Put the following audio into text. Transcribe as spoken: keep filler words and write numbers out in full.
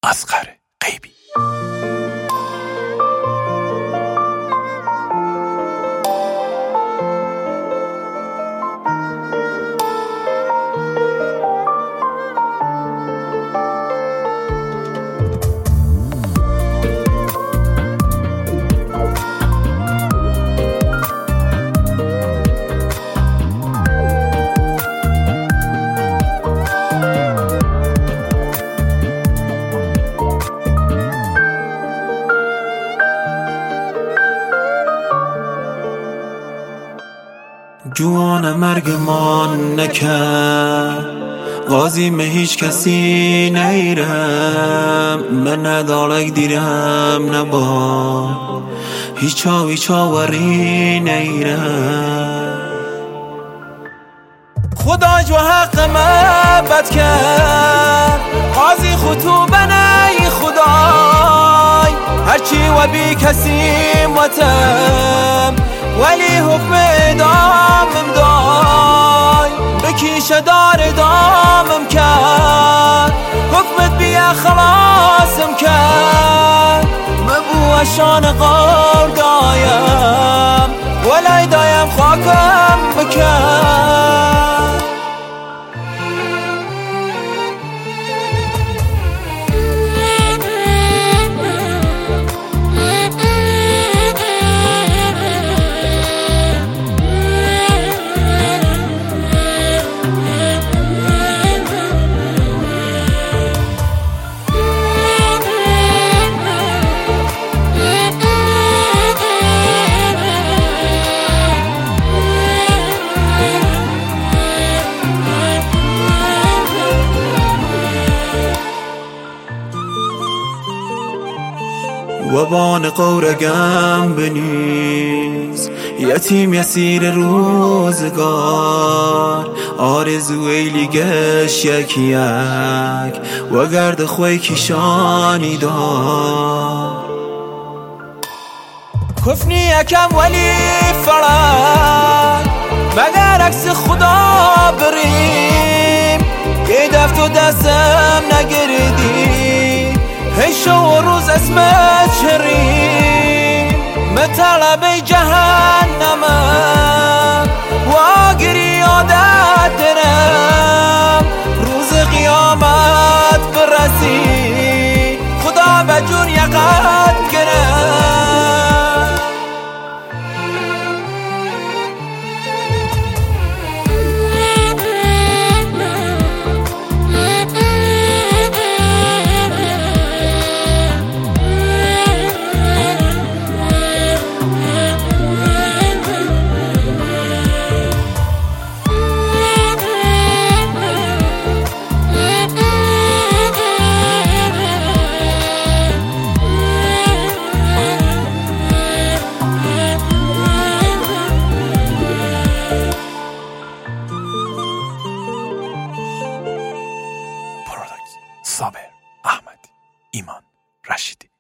اصغر غیبی. جوان مرگ من نکرد قاضی هیچ کسی نیرم من ندارک دیرم نبا هیچا هیچا وری نیرم خدا جو حق من بد کرد قاضی خطوبه نی خدای هرچی و بی کسی متم ولی حکم ادامم دای بکیشه دار دامم کرد حکمت بیا خلاصم کرد مبو اشان غور دایم ولی دایم خاکم بکرد و بان قورگم بنیز یتیم یسیر روزگار آرزو ایلی گش یک یک و گرد خوی کشانی دار کفنی یکم ولی فرد مگر عکس خدا بریم یه دفت و دستم نگردی هی شو روز اسمت شریم مطلب جهنمم و آگری عادت درم روز قیامت برسی خدا به جون یقت گرم صابر احمدی، ایمان رشیدی.